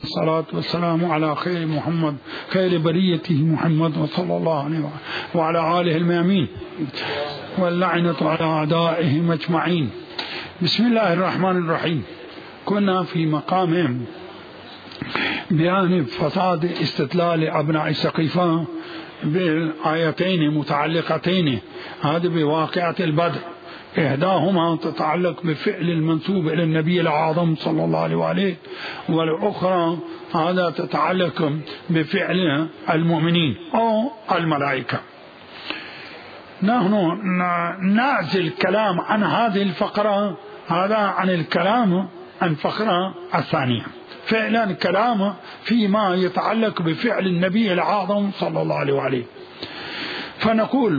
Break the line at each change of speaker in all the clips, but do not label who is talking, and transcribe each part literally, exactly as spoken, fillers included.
الصلاة والسلام على خير محمد خير بريته محمد وصلى الله عليه وعلى آله الميامين واللعنة على أعدائهم أجمعين. بسم الله الرحمن الرحيم. كنا في مقام بيان فساد استدلال أبناء سقيفة بالآيتين متعلقتين، هذه بواقعة البدر، إحداهما تتعلق بفعل المنسوب إلى النبي الأعظم صلى الله عليه وآله، والأخرى هذا تتعلق بفعل المؤمنين أو الملائكة. نحن نعزل الكلام عن هذه الفقرة هذا عن الكلام عن الفقرة الثانية، فعلا كلام فيما يتعلق بفعل النبي الأعظم صلى الله عليه وآله. فنقول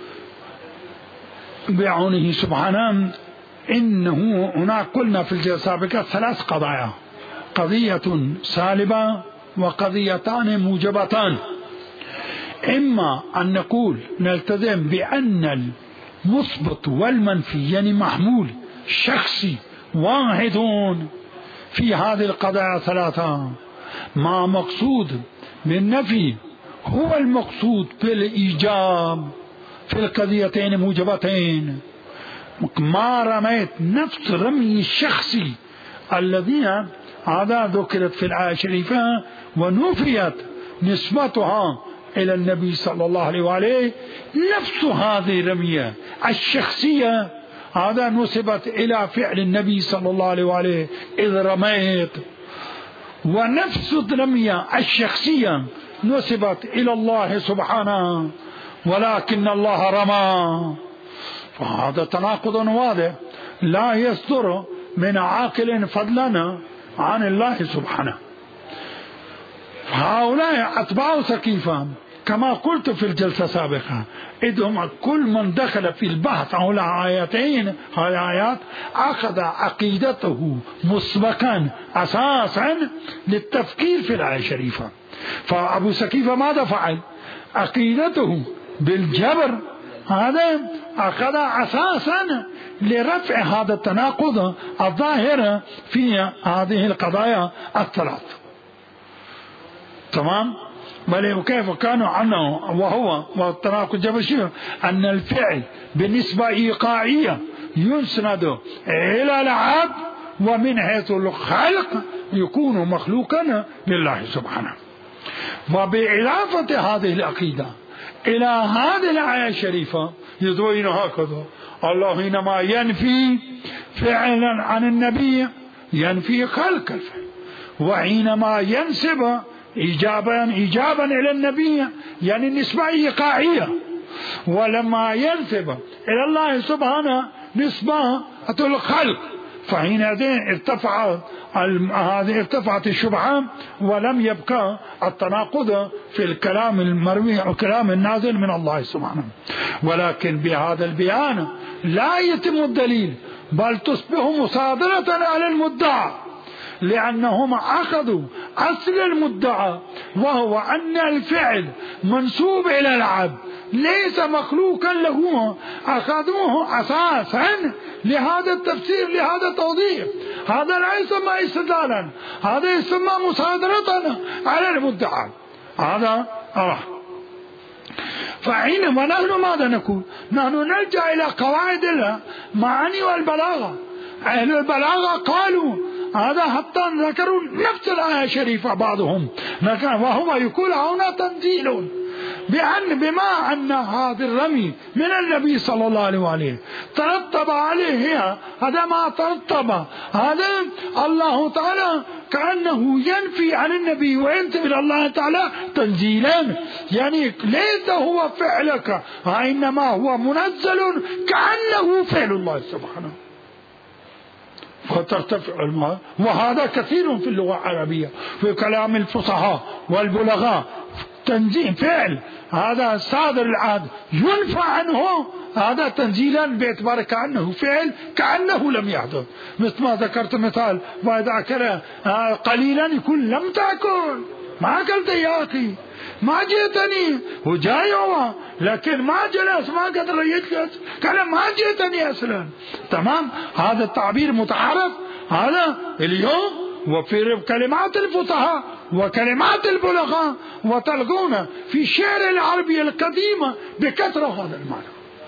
بعونه سبحانه إنه هناك قلنا في الجلسة السابقة ثلاث قضايا: قضية سالبة وقضيتان موجبتان. إما أن نقول نلتزم بأن المثبت والمنفي يعني محمول شخصي واحد في هذه القضايا الثلاثة، ما مقصود بالنفي هو المقصود بالإيجاب في القضيتين موجبتين. ما رميت نفس رمي الشخصي الذين هذا ذكرت في الآية الشريفة ونفيت نسبتها إلى النبي صلى الله عليه وآله، نفس هذه الرمية الشخصية هذا نسبت إلى فعل النبي صلى الله عليه وآله إذ رميت، ونفس الرمية الشخصية نسبت إلى الله سبحانه ولكن الله رمى. فهذا تناقض واضح لا يصدر من عاقل فضلا عن الله سبحانه. هؤلاء أتباع سقيفة كما قلت في الجلسة السابقة إذهم كل من دخل في البحث عن آياتين هذه الآيات أخذ عقيدته مسبقا أساسا للتفكير في الآية الشريفة. فأبو سقيفة ماذا فعل؟ عقيدته بالجبر هذا أخذ أساسا لرفع هذا التناقض الظاهر في هذه القضايا الثلاث. تمام؟ بل كيف كانوا عنه وهو والتناقض جبر أن الفعل بالنسبة إيقاعية يسند إلى العبد، ومن حيث الخلق يكون مخلوقا لله سبحانه. وبإضافة هذه العقيدة إلى هذه الآية الشريفة يزوين هكذا: الله حينما ينفي فعلا عن النبي ينفي خلق الفعل، وحينما ينسب إيجابا إيجابا إلى النبي يعني النسبة إيقاعية، ولما ينسب إلى الله سبحانه نسبة الخلق فحينئذ ارتفع هذه ارتفعت الشبهة ولم يبقى التناقض في الكلام المروي أو كلام النازل من الله سبحانه. ولكن بهذا البيان لا يتم الدليل بل تصبح مصادرة على المدعى، لأنهم أخذوا أصل المدعى وهو أن الفعل منسوب إلى العبد ليس مخلوقا له، أخذوه أساسا لهذا التفسير لهذا التوضيح. هذا لا يسمى استدلالا، هذا يسمى مصادرة على المدعى. هذا أرى. فحينما نحن ماذا نقول؟ نحن نرجع إلى قواعد المعاني والبلاغة. أهل البلاغة قالوا هذا حتى ذكروا نفس الآية الشريفة بعضهم، وهو يقول هنا تنزيل بأن بما أن هذا الرمي من النبي صلى الله عليه وآله ترتب عليه هذا ما ترتب، هذا الله تعالى كأنه ينفي عن النبي وينسب إلى الله تعالى تنزيلا، يعني ليس هو فعلك وإنما هو منزل كأنه فعل الله سبحانه فترتفع الماء. وهذا كثير في اللغة العربية في كلام الفصحاء والبلغاء، تنزيل فعل هذا صادر العاد ينفى عنه هذا تنزيلا باعتبار كأنه فعل كأنه لم يحدث. مثل ما ذكرت مثال: وإذا أكل قليلا يقول لم تأكل، ما أكلت يا أخي، ما جئتني، هو جاي هو لكن ما جلس، ما قدر يجلس، قال ما جئتني أصلا. تمام؟ هذا التعبير متعارف هذا اليوم وفي كلمات الفصحاء وكلمات البلغاء، وتلقون في الشعر العربي القديم بكثرة هذا المعنى.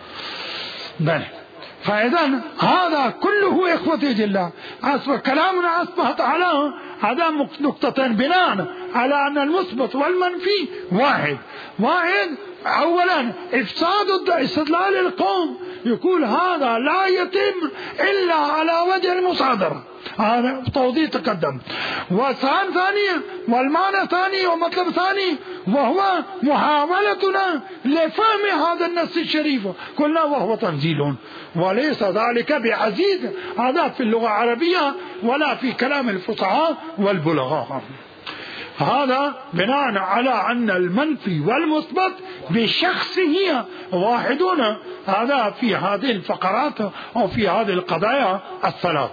بل فإذا هذا كله إخوتي جل أصبح كلامنا أصبح تعالى هذا نقطتين بناء على أن المثبت والمنفي واحد. واحد أولا إفساد استدلال القوم، يقول هذا لا يتم إلا على وجه المصادرة، هذا توضيح تقدم. وثان ثانيا والمعنى الثاني ومطلب ثاني وهو محاولتنا لفهم هذا النص الشريف، قلنا وهو تنزيل وليس ذلك بعزيز، هذا في اللغة العربية ولا في كلام الفصحاء والبلغاء. هذا بناء على أن المنفي والمثبت بشخصه واحدون، هذا في هذه الفقرات أو في هذه القضايا الثلاث.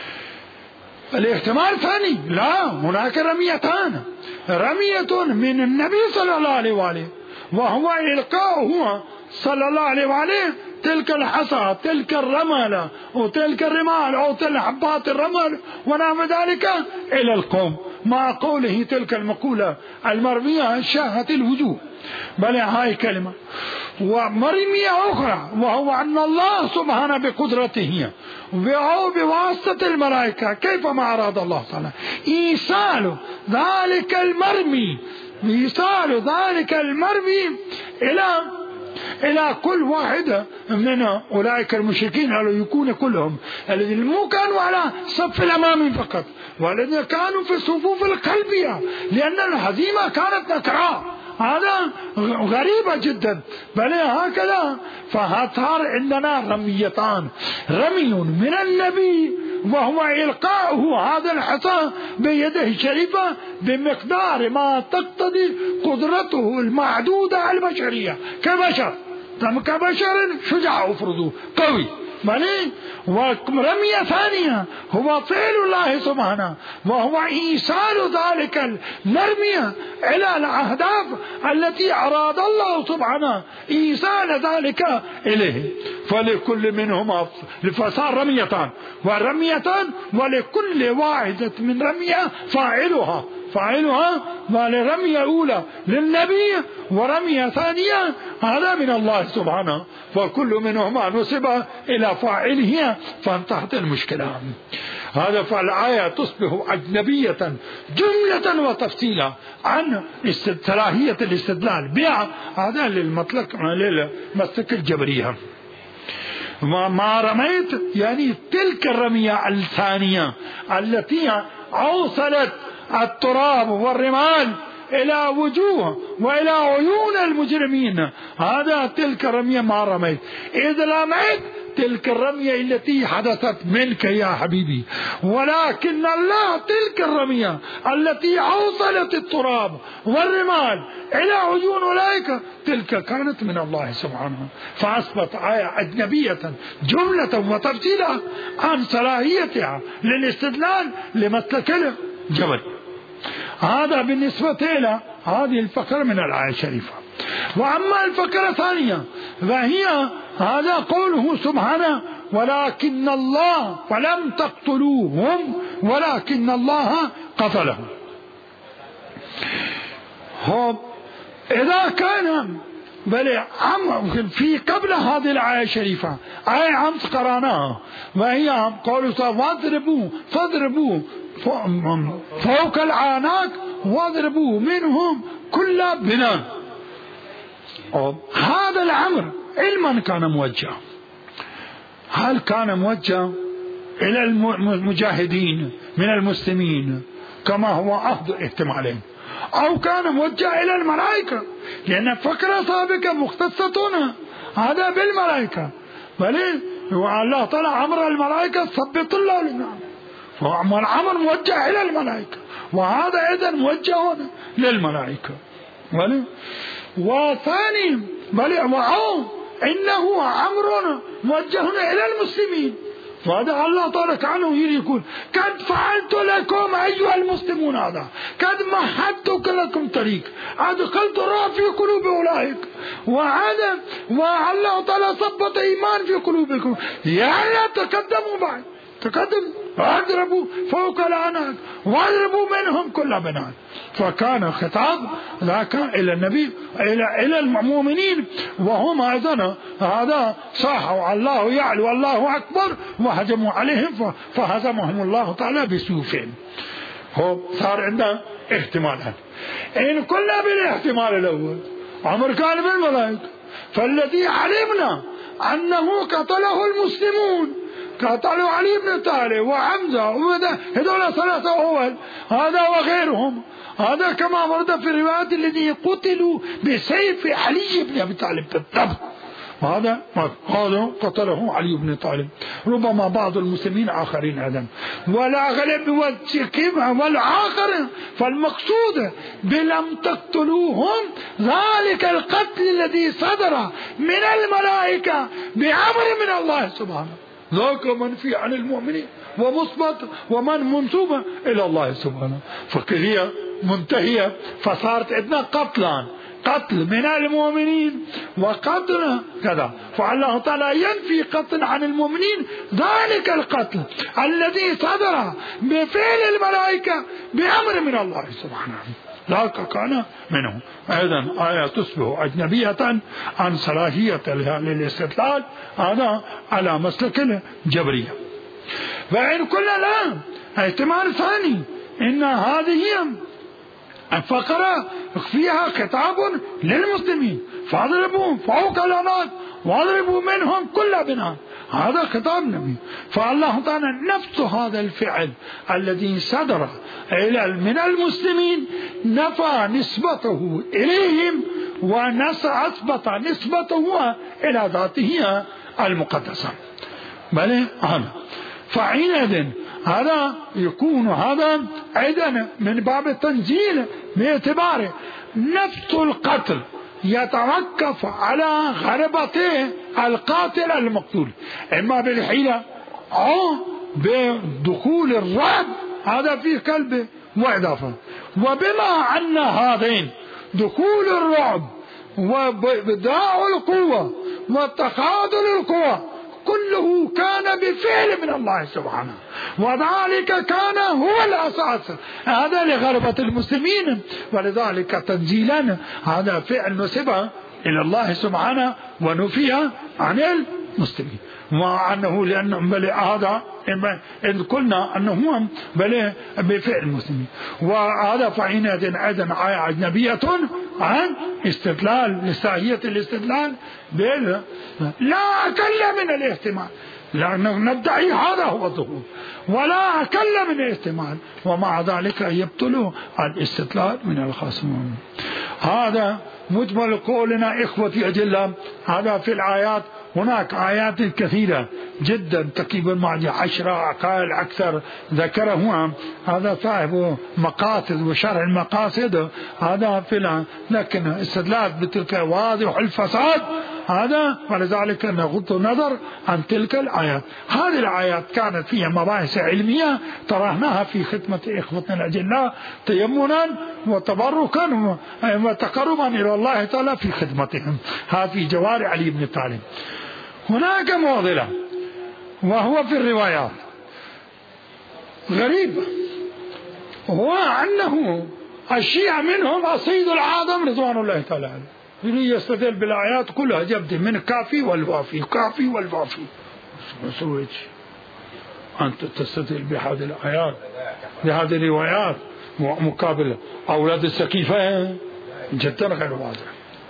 الاحتمال الثاني لا، هناك رميتان، رمية من النبي صلى الله عليه وآله وهو إلقاؤه صلى الله عليه وآله تلك الحصى تلك الرمل وتلك الرمال أو تلك حبات الرمل ونحو ذلك إلى القوم، مع قوله تلك المقولة المرمية شاهة الوجوه، بل هاي كلمة. ومرمية أخرى وهو أن الله سبحانه بقدرته أو بواسطة الملائكة كيفما أراد الله تعالى إيصال ذلك المرمي، إيصال ذلك المرمي إلى إلى كل واحد من أولئك المشركين، الذين يكون كلهم الذين مو كانوا على صف الأمام فقط، والذين كانوا في الصفوف القلبية، لأن الهزيمة كانت نكراء، هذا غريبة جدا. بل هكذا فصار عندنا رميتان، رمي من النبي وهو إلقاؤه هذا الحصى بيده الشريفة بمقدار ما تقتضي قدرته المعدودة البشرية كبشر، كبشر شجاع أفرضه قوي. ورمية ثانية هو فعل الله سبحانه وهو إيصال ذلك المرمية إلى الأهداف التي أراد الله سبحانه إيصال ذلك إليه. فلكل منهما فصار رميتان ورميتان، ولكل واحدة من رمية فاعلها فاعلها ولرمية أولى للنبي ورمية ثانية هذا من الله سبحانه، وكل منهما نسب إلى فاعله فانتهت المشكلة. هذا فالآية تصبح أجنبية جملة وتفصيلا عن صلاحية الاستدلال بها، هذا للمطلق للمسلك الجبرية. ما رميت يعني تلك الرمية الثانية التي أوصلت التراب والرمال إلى وجوه وإلى عيون المجرمين، هذا تلك الرمية ما رميت. إذا رميت تلك الرمية التي حدثت منك يا حبيبي، ولكن الله تلك الرمية التي أوصلت التراب والرمال إلى عيون أولئك تلك كانت من الله سبحانه، فأصبحت آية أجنبية جملة وتفصيلا عن صلاحيتها للاستدلال لمسلك الجبل. هذا بالنسبة إلى هذه الفقرة من الآية الشريفة. وأما الفقرة الثانية فهي هذا قوله سبحانه ولكن الله فلم تقتلوهم ولكن الله قتلهم. إذا كان بل في قبل هذه الآية الشريفة آية أمس قرأناها وهي قوله فاضربوا فاضربوا فوق الأعناق واضربوا منهم كل بنان. هذا الأمر علما كان موجه، هل كان موجه إلى المجاهدين من المسلمين كما هو أحد احتمالين، أو كان موجه إلى الملائكة، لأن فكرة سابقة مختصة هذا بالملائكة، بل الله تعالى أمر الملائكة ثبت الله لنا، فالأمر موجه إلى الملائكة، وهذا أيضا موجه للملائكة. وثاني بل وعو إنه أمر موجه إلى المسلمين، وهذا الله تعالى كانوا يقول قد فعلت لكم أيها المسلمون، هذا قد مهدت لكم طريق أدخلت الرعب في قلوب أولئك، وهذا والله تعالى ثبت إيمان في قلوبكم، يعني تقدموا بعد تقدم واضربوا فوق الأعناق واضربوا منهم كل بنان. فكان خطاب ذاك إلى النبي إلى إلى المؤمنين، وهم أيضا هذا صاحوا الله يعلو الله أكبر وهجموا عليهم فهزمهم الله تعالى بسيوفهم. هو صار عندنا احتمالات، إن كنا بالاحتمال الأول عمر كان بالملائكة، فالذي علمنا أنه قتله المسلمون، قتلوا علي بن طالب وحمزة هذول ثلاثة أول، هذا وغيرهم، هذا كما ورد في الروايات الذين قتلوا بسيف علي بن أبي طالب بالضبط، هذا هذا قتله علي بن طالب. ربما بعض المسلمين آخرين أيضا، ولا غلب والآخر. فالمقصود بلم تقتلوهم ذلك القتل الذي صدر من الملائكة بأمر من الله سبحانه، ذاك منفي عن المؤمنين ومثبت ومن منسوب إلى الله سبحانه. فكذا منتهية، فصارت عندنا قتلان، قتل من المؤمنين وقتل كذا، فالله تعالى ينفي قتل عن المؤمنين ذلك القتل الذي صدر بفعل الملائكة بأمر من الله سبحانه، ذاك كان منه. أيضا آية تصبح أجنبية عن صلاحية للاستدلال، هذا على مسلك الجبرية. فإن كنا لا احتمال ثاني، إن هذه الفقرة فيها خطاب للمسلمين، فاضربوا فوق الأعناق واضربوا منهم كل بنان، هذا خطاب النبي. فالله تعالى نفس هذا الفعل الذي صدر من المسلمين نفى نسبته إليهم وأثبت نسبته إلى ذاته المقدسة. بل هذا فحينئذ هذا يكون هذا أيضا من باب التنزيل، باعتبار نفس القتل يتوقف على غربته القاتل المقتول، إما بالحيلة أو بدخول الرعب، هذا في قلبه وإضافة. وبما أن هذين دخول الرعب وبداء القوة وتخاذل القوة كله كان بفعل من الله سبحانه، وذلك كان هو الأساس هذا لغلبة المسلمين، ولذلك تنزيلا هذا فعل نسب إلى الله سبحانه ونفي عن المسلمين، وأنه لأنهم بل هذا إن قلنا أنه بل بفعل المسلمين. وهذا فحينئذ أيضا آية أجنبية عن استدلال لساهية الاستدلال بال لا أقل من الاحتمال، لأنه ندعي هذا هو الظهور، ولا أقل من الاحتمال، ومع ذلك يبطل الاستدلال من الخصمون. هذا مجمل قولنا إخوتي أجل، هذا في الآيات. هناك آيات كثيرة جدا تقريبا مع عشرة أقل أكثر ذكرها هذا صاحب مقاصد وشرح المقاصد، هذا في لكن استدلال بتلك واضح الفساد هذا، ولذلك نغض النظر عن تلك الآيات. هذه الآيات كانت فيها مباحث علمية طرحناها في خدمة إخوتنا الأجلاء تيمنا وتبركا وتقربا إلى الله تعالى في خدمتهم. هذه جوار علي بن طالب. هناك معضلة وهو في الروايات غريب، هو أنه الشيعة منهم السيد العظم رضوان الله تعالى عنه يستدل بالآيات كلها جبد من الكافي والوافي، كافي والوافي. سويت أنت تستدل بهذه الآيات بهذه الروايات مقابل أولاد السقيفة جدا غير واضح.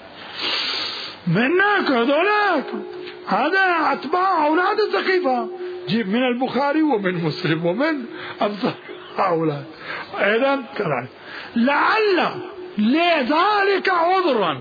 منك هذولاك هذا أتباع أولاد السقيفة، جيب من البخاري ومن مسلم ومن أبصر أولاد أيضا كذلك. لعل لذلك عذرا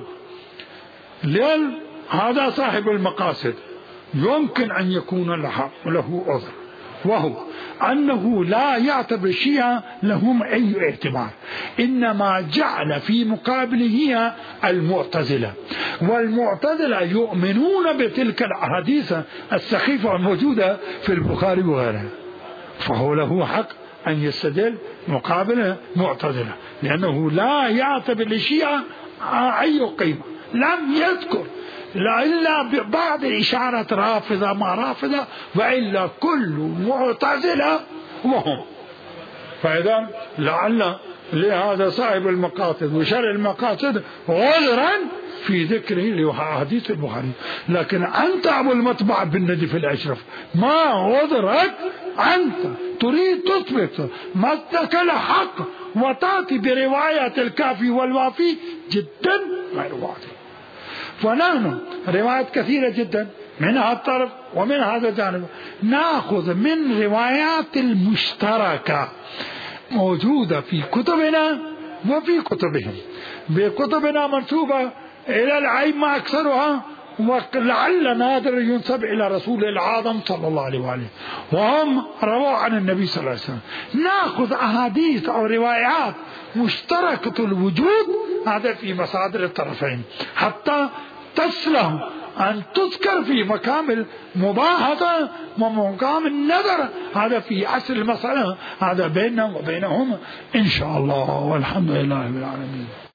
هذا صاحب المقاصد يمكن أن يكون له عذر، وهو أنه لا يعتبر الشيعة لهم أي اعتبار، إنما جعل في مقابله المعتزلة، والمعتزلة يؤمنون بتلك الأحاديث السخيفة الموجودة في البخاري وغيرها، فهو له حق أن يستدل مقابل معتزلة، لأنه لا يعتبر للشيعة أي قيمة، لم يذكر إلا بعض الإشارات رافضة ما رافضة، وإلا كل معتزلة وهم. فإذا لعل لهذا صاحب المقاصد وشرع المقاصد عذرا في ذكره لأحاديث البخاري، لكن أنت أبو المطبع بالندف الأشرف ما عذرك، أنت تريد تثبت مسلك الحق وتأتي برواية الكافي والوافي جدا غير واضح. فنحن روايات كثيرة جدا من هذا الطرف ومن هذا الجانب، نأخذ من روايات المشتركة موجودة في كتبنا وفي كتبهم. بكتبنا منسوبة إلى الأئمة أكثرها، ولعل نادر ينسب إلى رسول العظم صلى الله عليه وآله، وهم رووا عن النبي صلى الله عليه وسلم. نأخذ أحاديث أو روايات مشتركة الوجود هذا في مصادر الطرفين حتى تسلم أن تذكر في مقام المباحثة ومقام النظر، هذا في أصل المسألة، هذا بيننا وبينهم إن شاء الله، والحمد لله رب العالمين.